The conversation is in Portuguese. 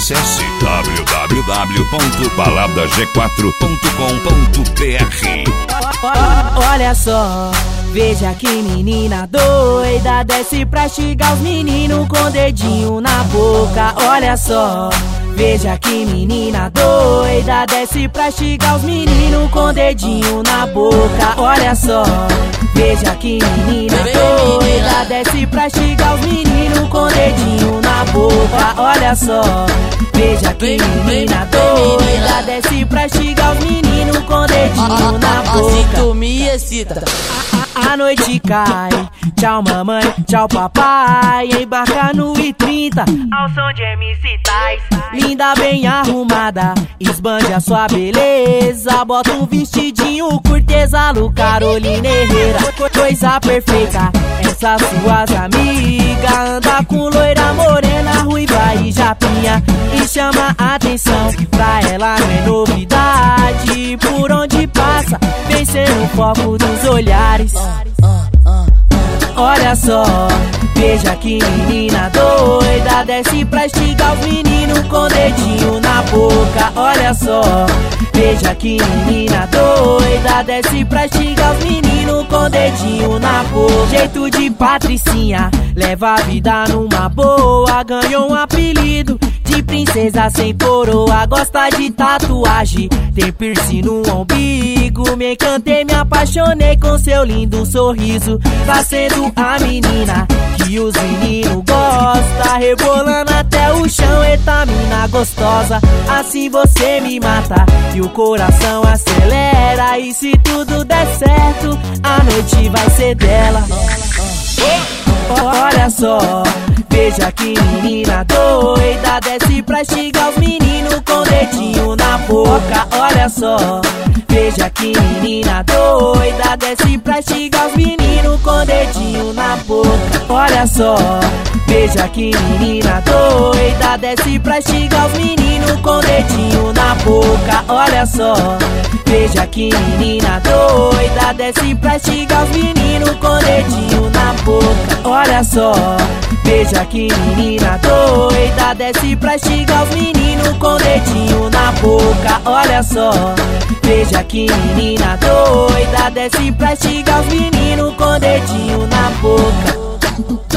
Acesse www.baladag4.com.br. Olha só, veja que menina doida, desce pra estigar os meninos com dedinho na boca. Olha só, veja que menina doida, desce pra estigar os meninos com dedinho na boca. Olha só, veja que menina doida, desce pra estigar os meninos com dedinho na boca. Olha só, veja que menina doida, desce pra estigar os meninos com dedinho na boca. Se tu me excita, a noite cai, tchau mamãe, tchau papai. Embarca no I-30 ao som de MC Tais. Linda, bem arrumada, esbande a sua beleza. Bota um vestidinho curtesalo, Carolina Herrera. Coisa perfeita, essas suas amigas. Anda com loira morena, ruiva e japinha. E chama a atenção, pra ela não é novidade. Por onde passa, vem ser o foco dos olhares. Olha só, veja que menina doida, desce pra estigar os meninos com dedinho na boca. Olha só, veja que menina doida, desce pra estigar os meninos com dedinho na boca. Jeito de patricinha, leva a vida numa boa. Ganhou um apelido de princesa sem coroa. Gosta de tatuagem, tem piercing no umbigo. Me encantei, me apaixonei com seu lindo sorriso. Tá sendo a menina que os meninos gostam, rebolando até o chão. Eita mina gostosa, assim você me mata e o coração acelera. E se tudo der certo, a noite vai ser dela. Olha só, veja que menina doida, desce pra estigar os meninos com dedinho na boca. Olha só, veja que menina doida, desce pra estigar os meninos com dedinho na boca. Olha só, veja que menina doida, desce pra estigar os meninos com dedinho na boca. Olha só, veja que menina doida, desce pra estigar os meninos com dedinho na boca. Olha só, veja que menina doida, desce pra estigar os meninos com dedinho na boca. Olha só, veja que menina doida, desce pra estigar os meninos com dedinho na boca.